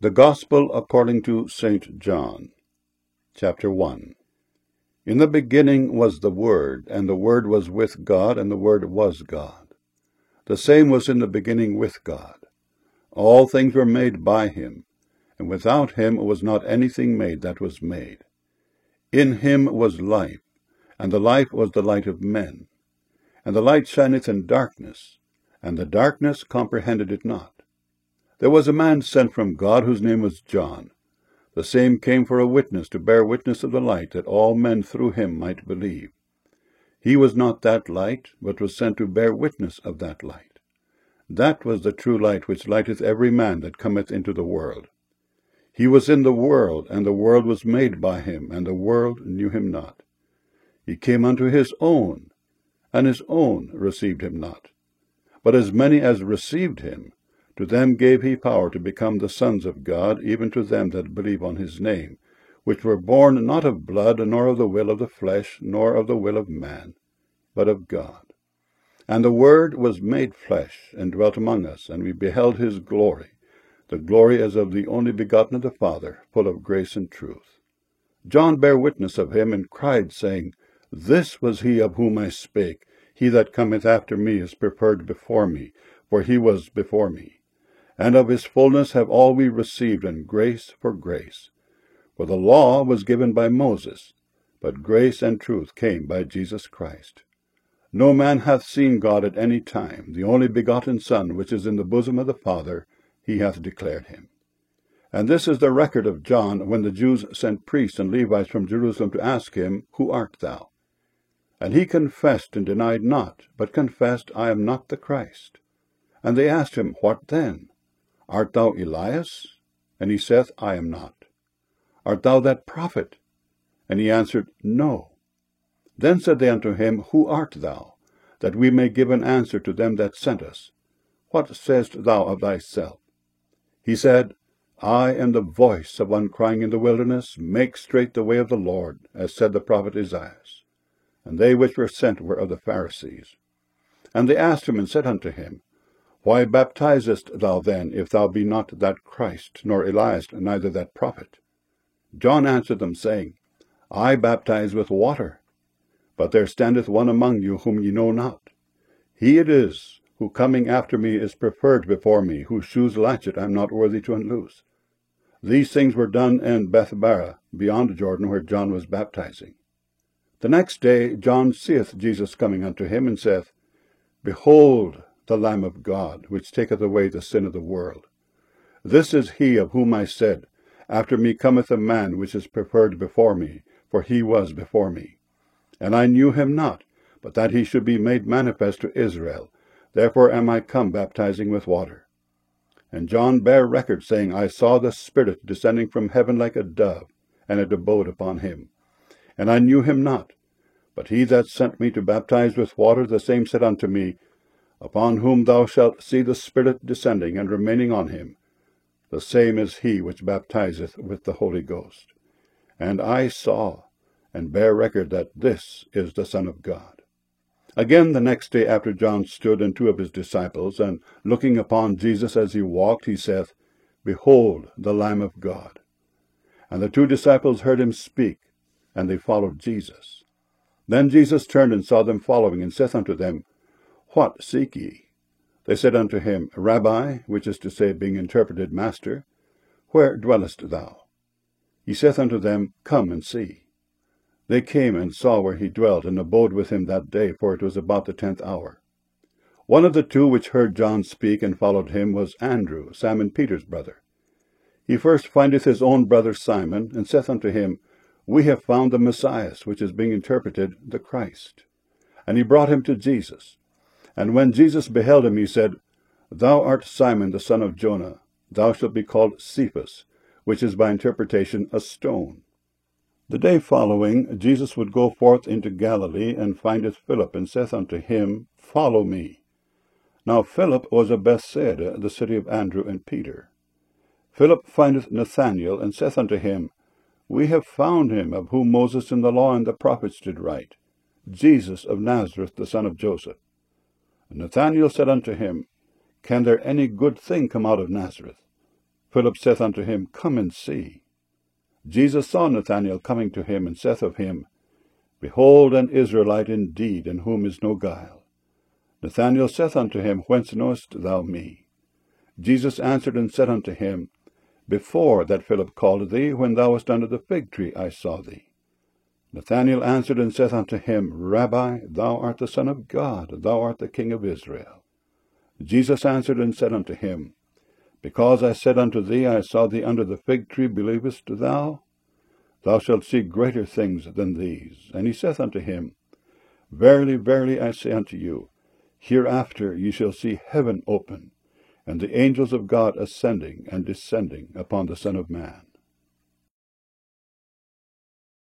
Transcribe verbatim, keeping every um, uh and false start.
The Gospel according to Saint John, chapter one. In the beginning was the Word, and the Word was with God, and the Word was God. The same was in the beginning with God. All things were made by him, and without him was not anything made that was made. In him was life, and the life was the light of men. And the light shineth in darkness, and the darkness comprehended it not. There was a man sent from God, whose name was John. The same came for a witness, to bear witness of the light, that all men through him might believe. He was not that light, but was sent to bear witness of that light. That was the true light, which lighteth every man that cometh into the world. He was in the world, and the world was made by him, and the world knew him not. He came unto his own, and his own received him not. But as many as received him, to them gave he power to become the sons of God, even to them that believe on his name, which were born not of blood, nor of the will of the flesh, nor of the will of man, but of God. And the Word was made flesh, and dwelt among us, and we beheld his glory, the glory as of the only begotten of the Father, full of grace and truth. John bare witness of him, and cried, saying, This was he of whom I spake. He that cometh after me is preferred before me, for he was before me. And of his fullness have all we received, and grace for grace. For the law was given by Moses, but grace and truth came by Jesus Christ. No man hath seen God at any time. The only begotten Son, which is in the bosom of the Father, he hath declared him. And this is the record of John, when the Jews sent priests and Levites from Jerusalem to ask him, Who art thou? And he confessed and denied not, but confessed, I am not the Christ. And they asked him, What then? Art thou Elias? And he saith, I am not. Art thou that prophet? And he answered, No. Then said they unto him, Who art thou? That we may give an answer to them that sent us. What sayest thou of thyself? He said, I am the voice of one crying in the wilderness, Make straight the way of the Lord, as said the prophet Esaias. And they which were sent were of the Pharisees. And they asked him, and said unto him, Why baptizest thou then, if thou be not that Christ, nor Elias, neither that prophet? John answered them, saying, I baptize with water, but there standeth one among you whom ye know not. He it is, who coming after me is preferred before me, whose shoes latchet I am not worthy to unloose. These things were done in Bethabara, beyond Jordan, where John was baptizing. The next day John seeth Jesus coming unto him, and saith, Behold the Lamb of God, which taketh away the sin of the world. This is he of whom I said, After me cometh a man which is preferred before me, for he was before me. And I knew him not, but that he should be made manifest to Israel. Therefore am I come baptizing with water. And John bare record, saying, I saw the Spirit descending from heaven like a dove, and it abode upon him. And I knew him not, but he that sent me to baptize with water, the same said unto me, Upon whom thou shalt see the Spirit descending and remaining on him, the same is he which baptizeth with the Holy Ghost. And I saw, and bear record that this is the Son of God. Again the next day after John stood, and two of his disciples, and looking upon Jesus as he walked, he saith, Behold the Lamb of God. And the two disciples heard him speak, and they followed Jesus. Then Jesus turned and saw them following, and saith unto them, What seek ye? They said unto him, Rabbi, which is to say, being interpreted, Master, where dwellest thou? He saith unto them, Come and see. They came and saw where he dwelt, and abode with him that day, for it was about the tenth hour. One of the two which heard John speak and followed him was Andrew, Simon Peter's brother. He first findeth his own brother Simon, and saith unto him, We have found the Messiah, which is being interpreted, the Christ. And he brought him to Jesus. And when Jesus beheld him, he said, Thou art Simon the son of Jonah. Thou shalt be called Cephas, which is by interpretation a stone. The day following, Jesus would go forth into Galilee, and findeth Philip, and saith unto him, Follow me. Now Philip was of Bethsaida, the city of Andrew and Peter. Philip findeth Nathanael, and saith unto him, We have found him, of whom Moses in the law and the prophets did write, Jesus of Nazareth, the son of Joseph. And Nathanael said unto him, Can there any good thing come out of Nazareth? Philip saith unto him, Come and see. Jesus saw Nathanael coming to him, and saith of him, Behold an Israelite indeed, in whom is no guile. Nathanael saith unto him, Whence knowest thou me? Jesus answered and said unto him, Before that Philip called thee, when thou wast under the fig tree, I saw thee. Nathanael answered and saith unto him, Rabbi, thou art the Son of God, thou art the King of Israel. Jesus answered and said unto him, Because I said unto thee, I saw thee under the fig tree, believest thou? Thou shalt see greater things than these. And he saith unto him, Verily, verily, I say unto you, hereafter ye shall see heaven open, and the angels of God ascending and descending upon the Son of Man.